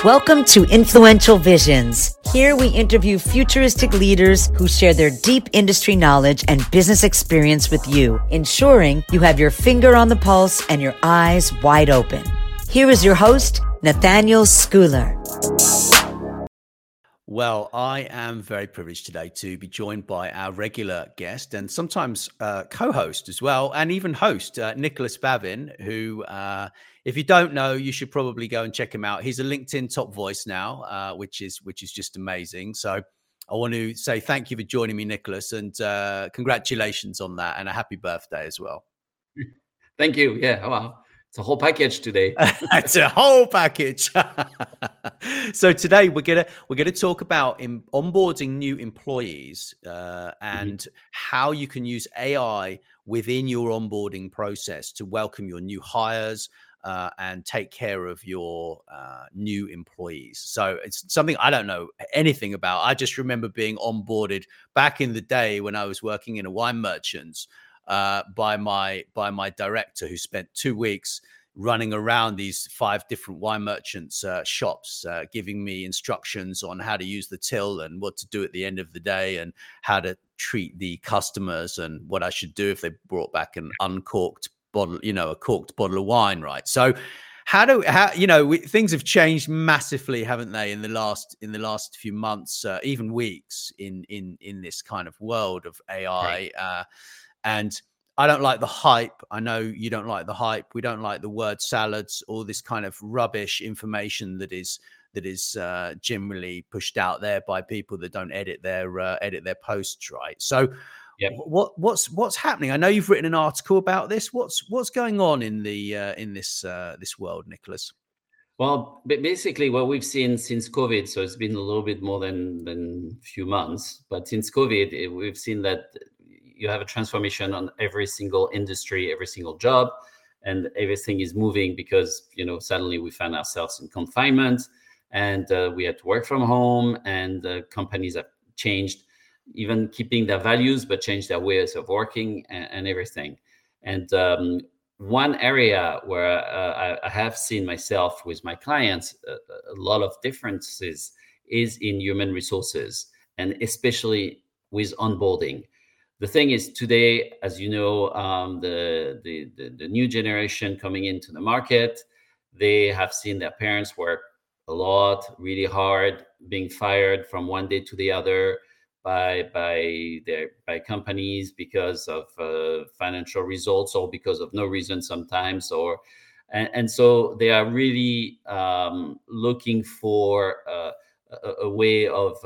Welcome to Influential Visions. Here we interview futuristic leaders who share their deep industry knowledge and business experience with you, ensuring you have your finger on the pulse and your eyes wide open. Here is your host, Nathaniel Schooler. Well, I am very privileged today to be joined by our regular guest and sometimes co-host as well, and even host, Nicholas Bavin, who, if you don't know, you should probably go and check him out. He's a LinkedIn top voice now, which is just amazing. So I want to say thank you for joining me, Nicholas, and congratulations on that, and a happy birthday as well. Thank you. Yeah, wow. It's a whole package today. It's a whole package. So today we're gonna talk about onboarding new employees and how you can use AI within your onboarding process to welcome your new hires and take care of your new employees. So it's something I don't know anything about. I just remember being onboarded back in the day when I was working in a wine merchant by my director, who spent 2 weeks running around these 5 different wine merchants' shops, giving me instructions on how to use the till and what to do at the end of the day and how to treat the customers and what I should do if they brought back an uncorked bottle, a corked bottle of wine, right? So things have changed massively, haven't they, in the last few months, even weeks in this kind of world of AI. Right. And I don't like the hype. I know you don't like the hype. We don't like the word salads, all this kind of rubbish information that is generally pushed out there by people that don't edit their posts, right? So, yep. What's happening? I know you've written an article about this. What's going on in this world, Nicholas? Well, basically, what we've seen since COVID, so it's been a little bit more than a few months, but since COVID, we've seen that you have a transformation on every single industry, every single job, and everything is moving because, suddenly we found ourselves in confinement and we had to work from home, and companies have changed, even keeping their values, but changed their ways of working and everything. And one area where I have seen myself with my clients, a lot of differences is in human resources, and especially with onboarding. The thing is, today, as you know, the new generation coming into the market, they have seen their parents work a lot, really hard, being fired from one day to the other by companies because of financial results or because of no reason sometimes, and so they are really looking for a way of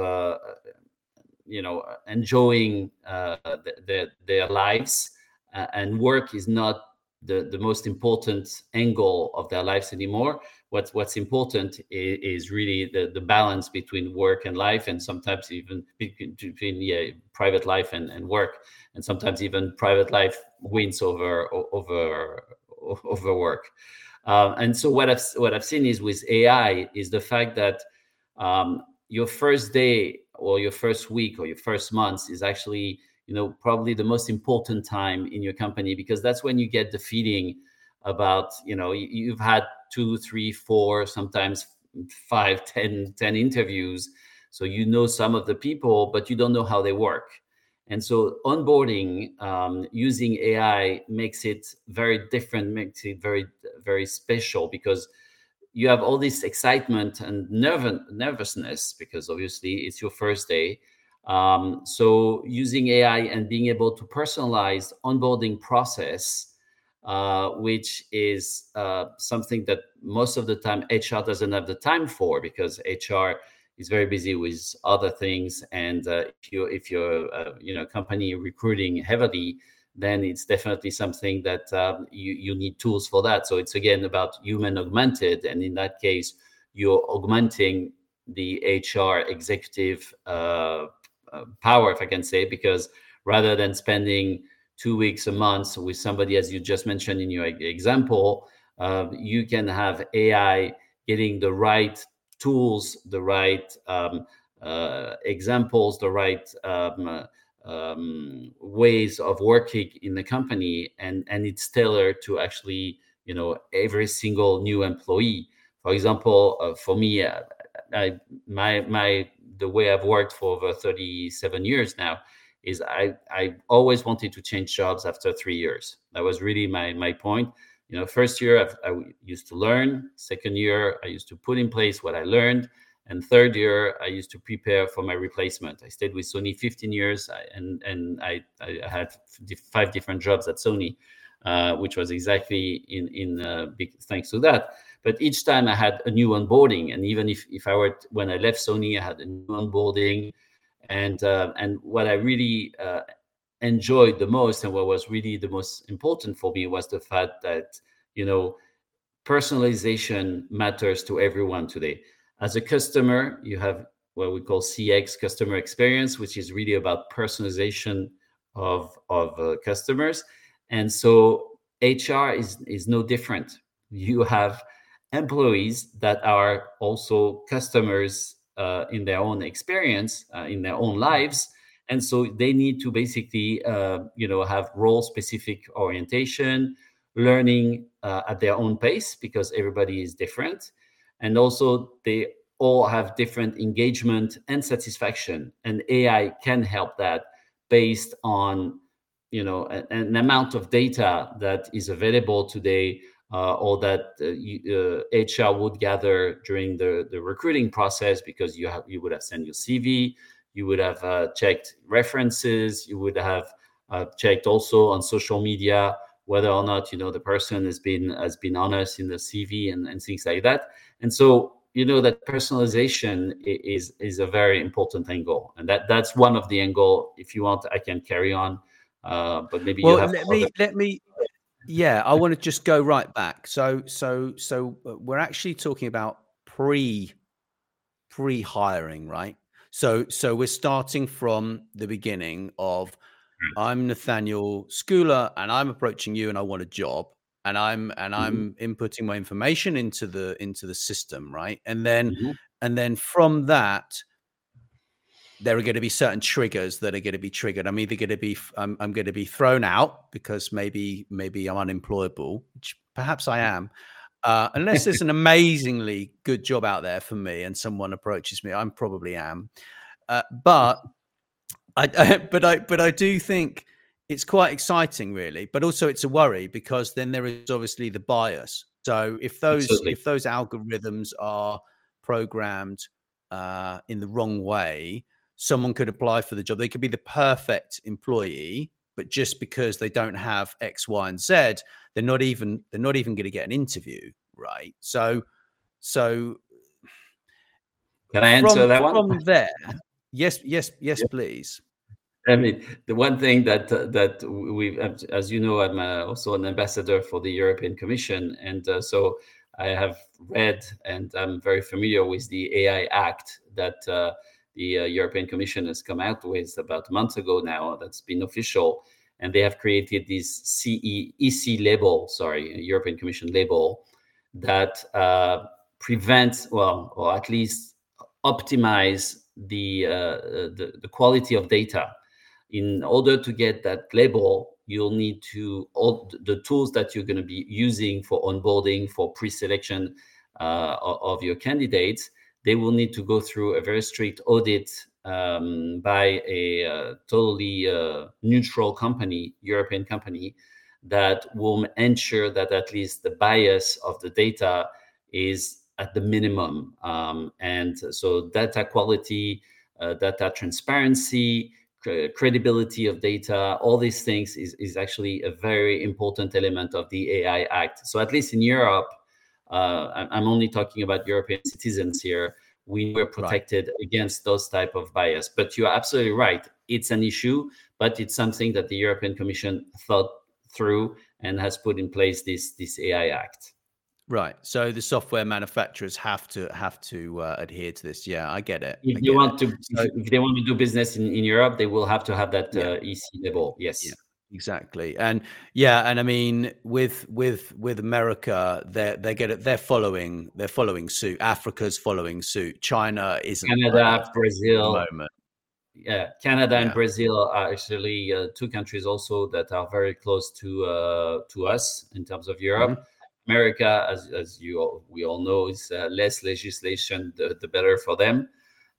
enjoying their lives, and work is not the most important angle of their lives anymore. What's important is really the balance between work and life, and sometimes even between private life and work, and sometimes even private life wins over work. And so what I've seen is with AI is the fact that your first day or your first week or your first month is actually, probably the most important time in your company, because that's when you get the feeling about, you've had 2, 3, 4, sometimes 5, 10 interviews. So some of the people, but you don't know how they work. And so onboarding using AI makes it very different, makes it very, very special, because you have all this excitement and nervousness because obviously it's your first day. So using AI and being able to personalize onboarding process, which is something that most of the time HR doesn't have the time for, because HR is very busy with other things. And if you're company recruiting heavily, then it's definitely something that you need tools for that. So it's again about human augmented, and in that case, you're augmenting the HR executive power, if I can say, because rather than spending 2 weeks, a month with somebody, as you just mentioned in your example, you can have AI getting the right tools, the right examples, the right ways of working in the company, and it's tailored to actually every single new employee. For example, for me, the way I've worked for over 37 years now is I always wanted to change jobs after 3 years. That was really my point. First year I used to learn. Second year I used to put in place what I learned. And third year I used to prepare for my replacement. I stayed with Sony 15 years, and I had 5 different jobs at Sony, which was exactly in big thanks to that. But each time I had a new onboarding, and even if when I left Sony, I had a new onboarding, and what I really enjoyed the most, and what was really the most important for me, was the fact that personalization matters to everyone today. As a customer, you have what we call CX, customer experience, which is really about personalization of customers, and so HR is no different. You have employees that are also customers in their own experience, in their own lives. And so they need to basically, have role-specific orientation, learning at their own pace, because everybody is different. And also they all have different engagement and satisfaction. And AI can help that based on, an amount of data that is available today, or that HR would gather during the recruiting process, because you would have sent your CV, you would have checked references, you would have checked also on social media whether or not the person has been honest in the CV and things like that. And so that personalization is a very important angle, and that's one of the angle. If you want, I can carry on, but maybe you have. Let me. Yeah, I want to just go right back. So we're actually talking about pre-hiring, right? So we're starting from the beginning of, I'm Nathaniel Schooler, and I'm approaching you, and I want a job, and I'm inputting my information into the system, right? And then from that, there are going to be certain triggers that are going to be triggered. I'm either going to be I'm going to be thrown out because maybe I'm unemployable, which perhaps I am, unless there's an amazingly good job out there for me and someone approaches me. I probably am, but I do think it's quite exciting, really. But also it's a worry, because then there is obviously the bias. So if those algorithms are programmed in the wrong way, someone could apply for the job. They could be the perfect employee, but just because they don't have X, Y, and Z, they're not even going to get an interview, right? So can I answer that one? From there, yes, please. I mean, the one thing that we've, as you know, I'm also an ambassador for the European Commission, and so I have read, and I'm very familiar with the AI Act that the European Commission has come out with about a month ago now. That's been official, and they have created this EC label, European Commission label, that prevents, or at least optimize the quality of data. In order to get that label, you'll need all the tools that you're going to be using for onboarding, for pre-selection of your candidates. They will need to go through a very strict audit by a totally neutral company, European company, that will ensure that at least the bias of the data is at the minimum. And so data quality, data transparency, credibility of data, all these things is actually a very important element of the AI Act. So at least in Europe, I'm only talking about European citizens here, we were protected against those type of bias. But you're absolutely right. It's an issue, but it's something that the European Commission thought through and has put in place this AI Act. Right. So the software manufacturers have to adhere to this. Yeah, I get it. If they want to do business in Europe, they will have to have that EC label. Yes. Yeah, exactly. And I mean, with America, they're following suit. Africa's following suit. China isn't. Canada, Brazil. At the moment. Yeah, Canada and Brazil are actually two countries also that are very close to us in terms of Europe. America, as we all know, is less legislation, the better for them.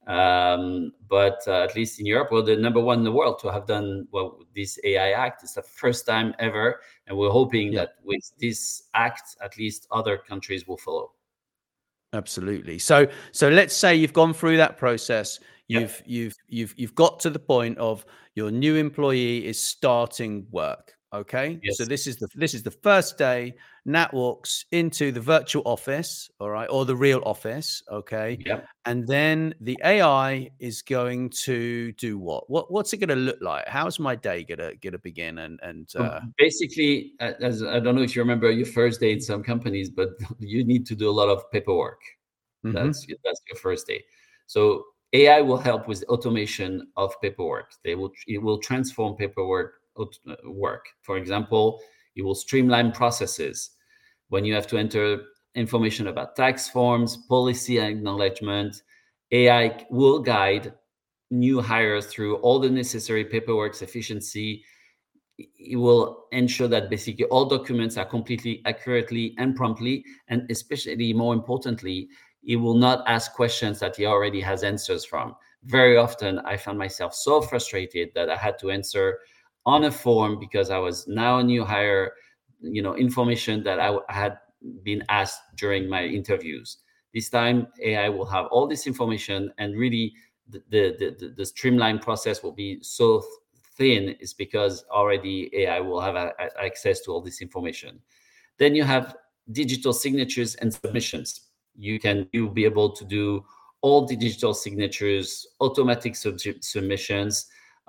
But at least in Europe, we're the number one in the world to have done this AI Act. It's the first time ever, and we're hoping that with this act, at least other countries will follow. Absolutely. So let's say you've gone through that process. You've got to the point of your new employee is starting work. Okay. Yes. So this is the first day. Nat walks into the virtual office, all right, or the real office. Okay. Yep. And then the AI is going to do what? What's it going to look like? How's my day gonna begin? And basically, as I don't know if you remember your first day in some companies, but you need to do a lot of paperwork. That's your first day. So AI will help with automation of paperwork. It will transform paperwork work. For example, it will streamline processes when you have to enter information about tax forms, policy acknowledgement. AI will guide new hires through all the necessary paperwork efficiency. It will ensure that basically all documents are completely accurately and promptly, and especially more importantly, it will not ask questions that he already has answers from. Very often, I found myself so frustrated that I had to answer on a form because I was now a new hire, information that I had been asked during my interviews. This time, AI will have all this information, and really the streamlined process will be so thin is because already AI will have access to all this information. Then you have digital signatures and submissions. You'll be able to do all the digital signatures, automatic submissions.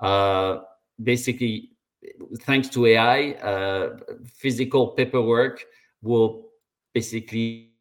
Basically, thanks to AI, physical paperwork will basically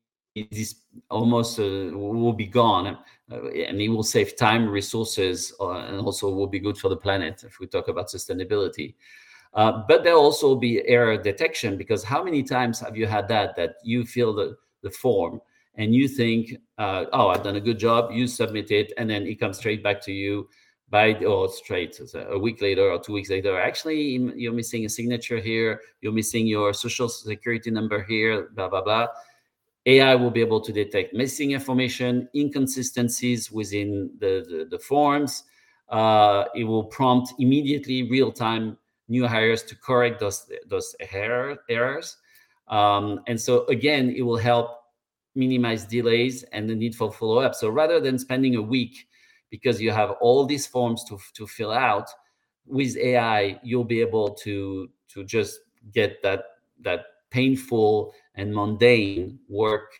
will be gone, and it will save time, resources, and also will be good for the planet if we talk about sustainability. But there'll also be error detection, because how many times have you had that you fill the form and you think, I've done a good job, you submit it, and then it comes straight back to you straight a week later or 2 weeks later. Actually, you're missing a signature here, you're missing your social security number here, blah, blah, blah. AI will be able to detect missing information, inconsistencies within the forms. It will prompt immediately, real-time, new hires to correct those errors. And so again, it will help minimize delays and the need for follow-up. So rather than spending a week because you have all these forms to fill out, with AI, you'll be able to just get that painful and mundane work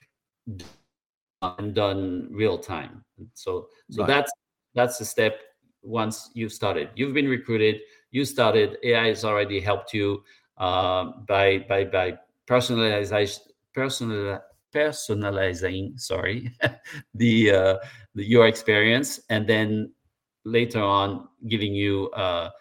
done real time. So right. That's the step. Once you've started, you've been recruited, you started, AI has already helped you by personalizing your experience, and then later on giving you a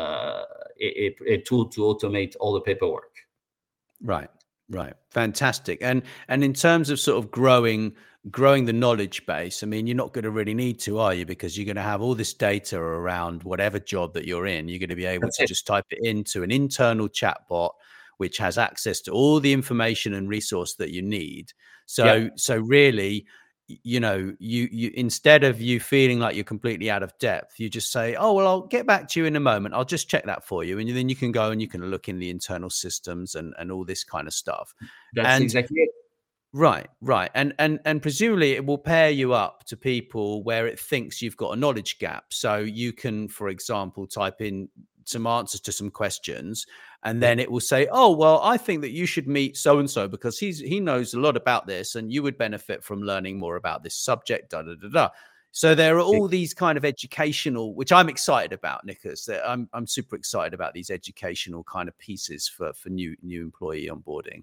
tool to automate all the paperwork. Right. Fantastic. And in terms of sort of growing the knowledge base, I mean, you're not going to really need to, are you? Because you're going to have all this data around whatever job that you're in. You're going to be able to just type it into an internal chatbot, which has access to all the information and resource that you need. So really, you instead of you feeling like you're completely out of depth, you just say, oh, well, I'll get back to you in a moment. I'll just check that for you. And then you can go and you can look in the internal systems and all this kind of stuff. That's exactly it. Right. And presumably it will pair you up to people where it thinks you've got a knowledge gap. So you can, for example, type in some answers to some questions, and then it will say, oh, well, I think that you should meet so-and-so because he knows a lot about this and you would benefit from learning more about this subject, So there are all these kind of educational, which I'm excited about, Nicholas. I'm super excited about these educational kind of pieces for new employee onboarding.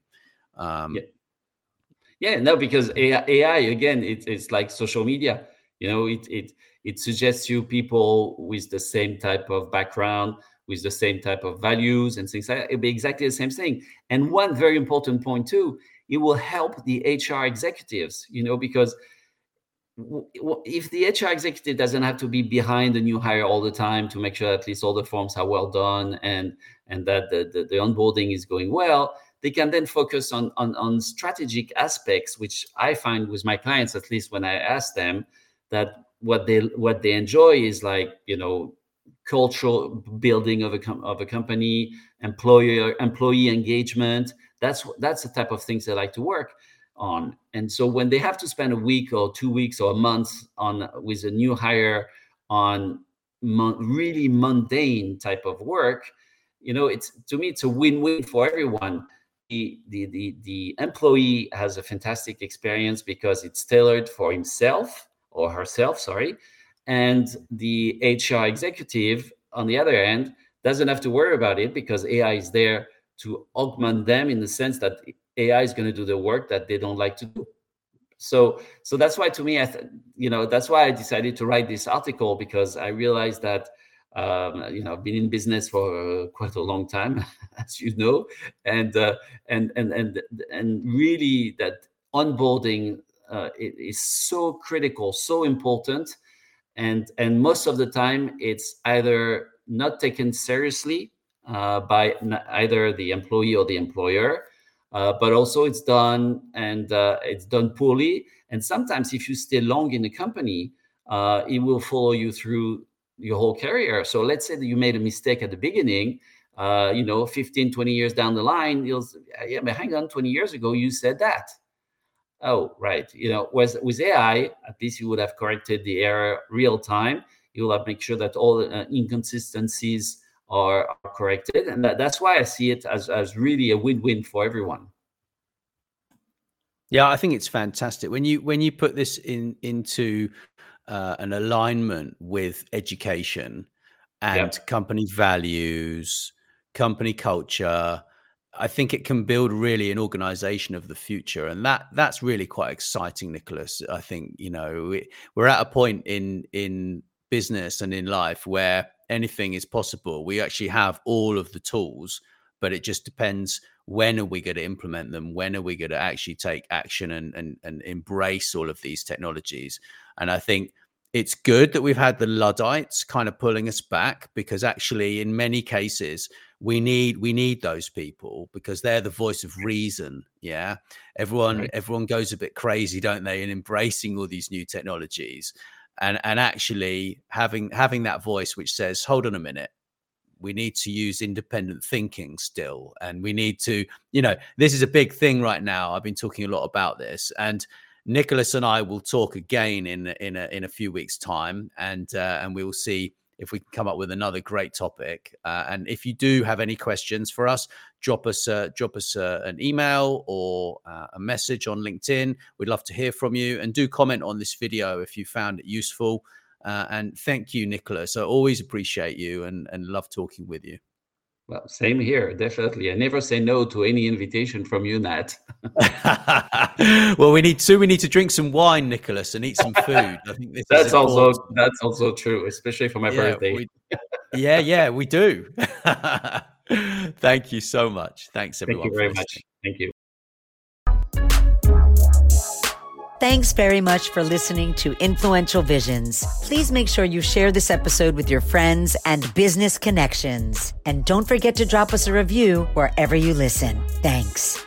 Because AI again, it's like social media. It suggests you people with the same type of background, with the same type of values and things like that. It'll be exactly the same thing. And one very important point too, it will help the HR executives, because if the HR executive doesn't have to be behind the new hire all the time to make sure at least all the forms are well done and that the onboarding is going well, they can then focus on strategic aspects, which I find with my clients, at least when I ask them, that what they enjoy is like, cultural building of a company, employee engagement. That's the type of things they like to work on. And so when they have to spend a week or 2 weeks or a month with a new hire on really mundane type of work, to me it's a win-win for everyone. The employee has a fantastic experience because it's tailored for himself or herself, and the HR executive on the other end doesn't have to worry about it because AI is there to augment them, in the sense that AI is going to do the work that they don't like to do. So that's why, to me, that's why I decided to write this article, because I realized that I've been in business for quite a long time, as you know, and really that onboarding is so critical, so important, and most of the time it's either not taken seriously by either the employee or the employer, but also it's done poorly. And sometimes if you stay long in the company, it will follow you through your whole career. So let's say that you made a mistake at the beginning, 15, 20 years down the line, you'll say, yeah, but hang on, 20 years ago, you said that. Oh, right. With AI, at least you would have corrected the error real time. You will have made sure that all the inconsistencies are corrected. And that's why I see it as really a win-win for everyone. Yeah, I think it's fantastic. When you put this into an alignment with education and company values, company culture, I think it can build really an organization of the future. And that's really quite exciting, Nicholas. I think, we're at a point in business and in life where anything is possible. We actually have all of the tools, but it just depends, when are we going to implement them? When are we going to actually take action and embrace all of these technologies? And I think it's good that we've had the Luddites kind of pulling us back, because actually in many cases we need those people, because they're the voice of reason. Yeah. Everyone goes a bit crazy, don't they, in embracing all these new technologies, and actually having that voice which says, hold on a minute, we need to use independent thinking still. And we need to, this is a big thing right now. I've been talking a lot about this, and Nicholas and I will talk again in a few weeks' time, and we will see if we can come up with another great topic. And if you do have any questions for us, drop us an email or a message on LinkedIn. We'd love to hear from you, and do comment on this video if you found it useful. And thank you, Nicholas. I always appreciate you and love talking with you. Well, same here, definitely. I never say no to any invitation from you, Nat. Well, we need to drink some wine, Nicholas, and eat some food. I think that's also true, especially for my birthday. We do. Thank you so much. Thanks, everyone. Thank you very much. Thank you. Thanks very much for listening to Influential Visions. Please make sure you share this episode with your friends and business connections. And don't forget to drop us a review wherever you listen. Thanks.